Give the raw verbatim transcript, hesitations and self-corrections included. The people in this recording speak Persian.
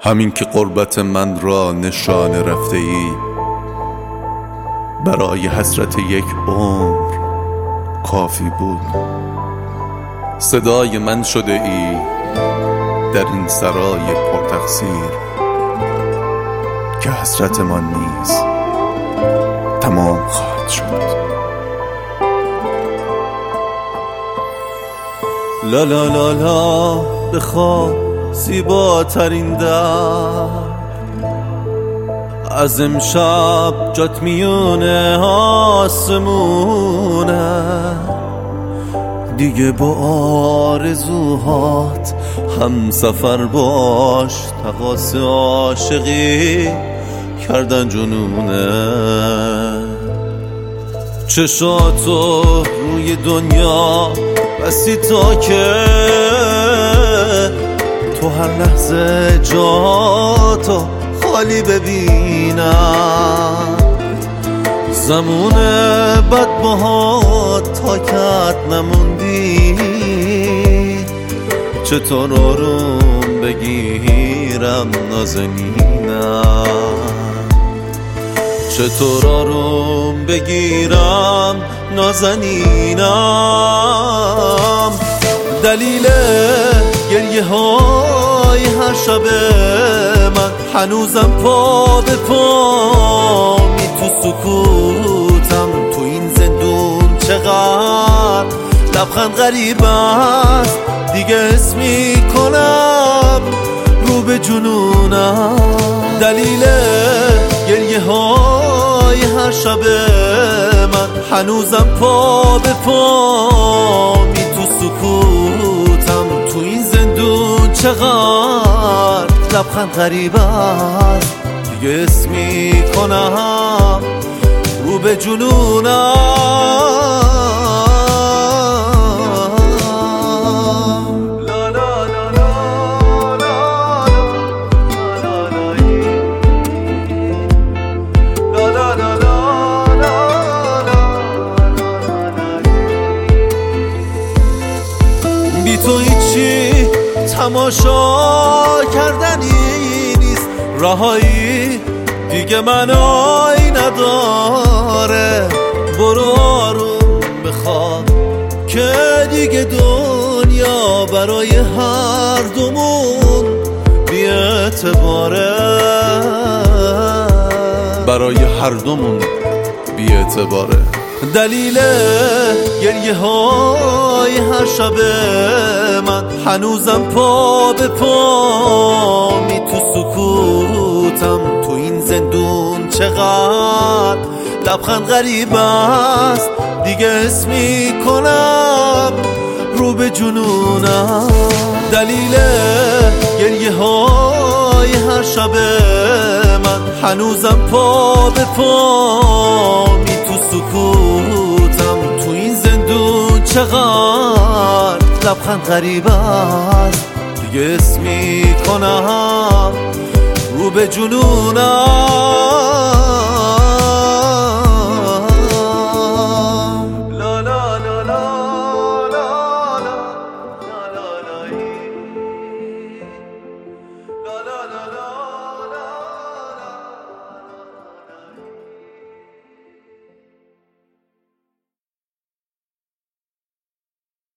همین که قربت من را نشانه رفته ای، برای حسرت یک عمر کافی بود. صدای من شده ای در این سرای پرتقصیر که حسرت من نیز تمام خواهد شد. لا لا لا لا بخواب زیباترین در از امشب جات میونه آسمونه، دیگه با آرزوهات هم سفر باش، تقاص عاشقی کردن جنونه. چشاتو روی دنیا بستی تا که تو هر لحظه جاتو خالی ببینم. زمون بد باهات تا کرد نموندی، چطور آروم بگیرم نازنینم، چطور آروم بگیرم نازنینم. دلیل گریه های هر شب من هنوزم پا به پامی تو سکوتم. تو این زندون چقدر لبخند غریب است، دیگه حس میکنم رو به جنونم. دلیل گریه های هر شب من هنوزم پا به پامی تو سکوتم. تو این زندون چقدر لبخند غریب است، دیگه حس میکنم رو به جنونم. بی تو هیچی تماشا کردنی نیست، رهایی دیگه منایی نداره. برو آروم بخواب که دیگه دنیا برای هر دومون بی اعتباره، برای هر دومون بی اعتباره. دلیل گریه های هر شب من هنوزم پا به پامی تو سکوتم. تو این زندون چقدر لبخند غریب است، دیگه حس میکنم رو به جنونم. دلیل گریه های هر شب من هنوزم پا به پامی تو سکوتم. تو این زندون چقدر لبخند غریب است، دیگه حس میکنم رو به جنونم.